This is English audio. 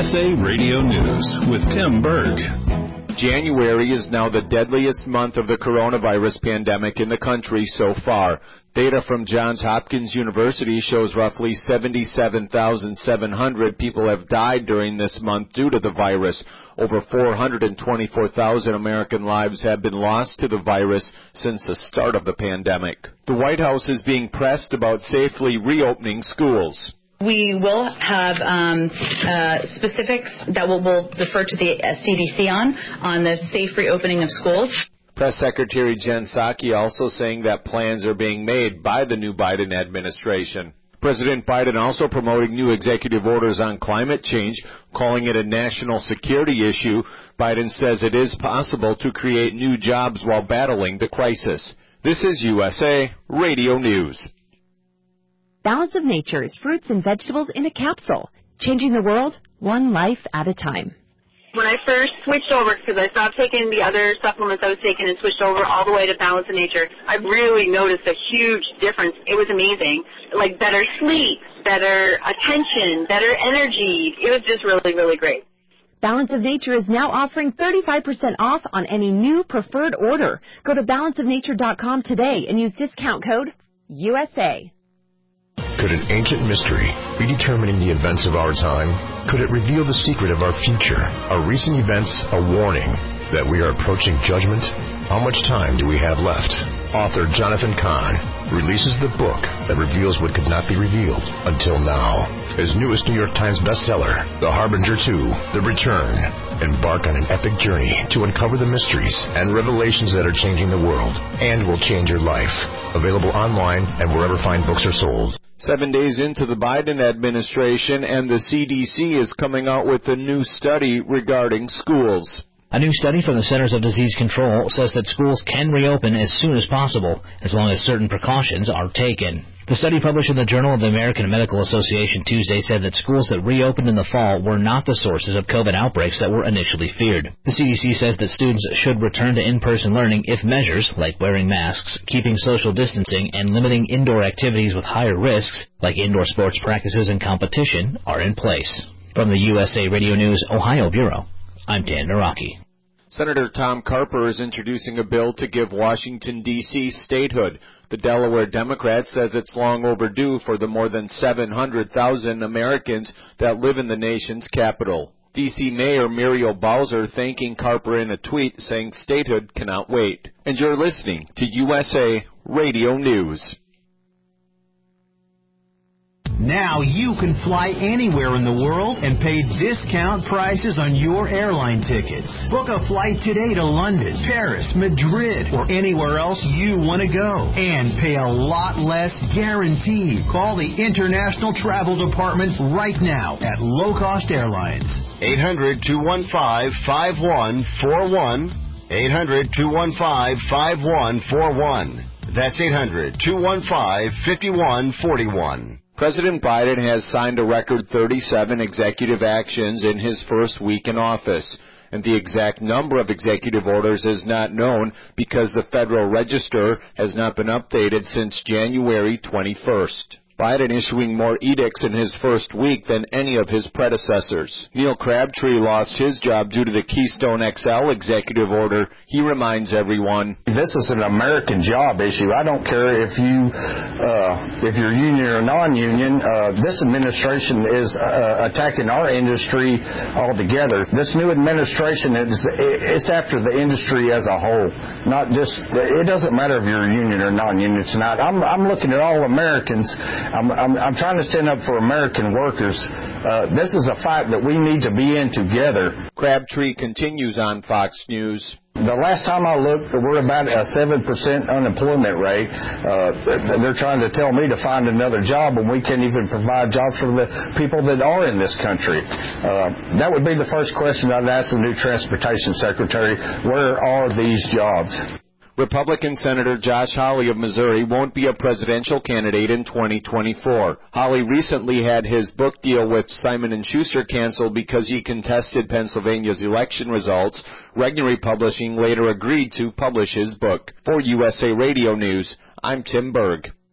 USA Radio News with Tim Berg. January is now the deadliest month of the coronavirus pandemic in the country so far. Data from Johns Hopkins University shows roughly 77,700 people have died during this month due to the virus. Over 424,000 American lives have been lost to the virus since the start of the pandemic. The White House is being pressed about safely reopening schools. We will have specifics that we'll defer to the CDC on the safe reopening of schools. Press Secretary Jen Psaki also saying that plans are being made by the new Biden administration. President Biden also promoting new executive orders on climate change, calling it a national security issue. Biden says it is possible to create new jobs while battling the crisis. This is USA Radio News. Balance of Nature is fruits and vegetables in a capsule, changing the world one life at a time. When I first switched over, because I stopped taking the other supplements I was taking and switched over all the way to Balance of Nature, I really noticed a huge difference. It was amazing. Like better sleep, better attention, better energy. It was just really, really great. Balance of Nature is now offering 35% off on any new preferred order. Go to balanceofnature.com today and use discount code USA. Could an ancient mystery be determining the events of our time? Could it reveal the secret of our future? Are recent events a warning that we are approaching judgment? How much time do we have left? Author Jonathan Cahn releases the book that reveals what could not be revealed until now. His newest New York Times bestseller, The Harbinger 2, The Return. Embark on an epic journey to uncover the mysteries and revelations that are changing the world and will change your life. Available online and wherever fine books are sold. 7 days into the Biden administration, and the CDC is coming out with a new study regarding schools. A new study from the Centers of Disease Control says that schools can reopen as soon as possible, as long as certain precautions are taken. The study published in the Journal of the American Medical Association Tuesday said that schools that reopened in the fall were not the sources of COVID outbreaks that were initially feared. The CDC says that students should return to in-person learning if measures, like wearing masks, keeping social distancing, and limiting indoor activities with higher risks, like indoor sports practices and competition, are in place. From the USA Radio News Ohio Bureau, I'm Dan Naraki. Senator Tom Carper is introducing a bill to give Washington, D.C. statehood. The Delaware Democrat says it's long overdue for the more than 700,000 Americans that live in the nation's capital. D.C. Mayor Muriel Bowser thanking Carper in a tweet saying statehood cannot wait. And you're listening to USA Radio News. Now you can fly anywhere in the world and pay discount prices on your airline tickets. Book a flight today to London, Paris, Madrid, or anywhere else you want to go. And pay a lot less guaranteed. Call the International Travel Department right now at Low Cost Airlines. 800-215-5141. 800-215-5141. That's 800-215-5141. President Biden has signed a record 37 executive actions in his first week in office, and the exact number of executive orders is not known because the Federal Register has not been updated since January 21st. Biden issuing more edicts in his first week than any of his predecessors. Neil Crabtree lost his job due to the Keystone XL executive order. He reminds everyone, this is an American job issue. I don't care if you're union or non-union. This administration is attacking our industry altogether. This new administration it's after the industry as a whole. Not just, it doesn't matter if you're union or non-union tonight. I'm looking at all Americans. I'm trying to stand up for American workers. This is a fight that we need to be in together. Crabtree continues on Fox News. The last time I looked, we're about a 7% unemployment rate. They're trying to tell me to find another job when we can't even provide jobs for the people that are in this country. That would be the first question I'd ask the new Transportation Secretary. Where are these jobs? Republican Senator Josh Hawley of Missouri won't be a presidential candidate in 2024. Hawley recently had his book deal with Simon & Schuster canceled because he contested Pennsylvania's election results. Regnery Publishing later agreed to publish his book. For USA Radio News, I'm Tim Berg.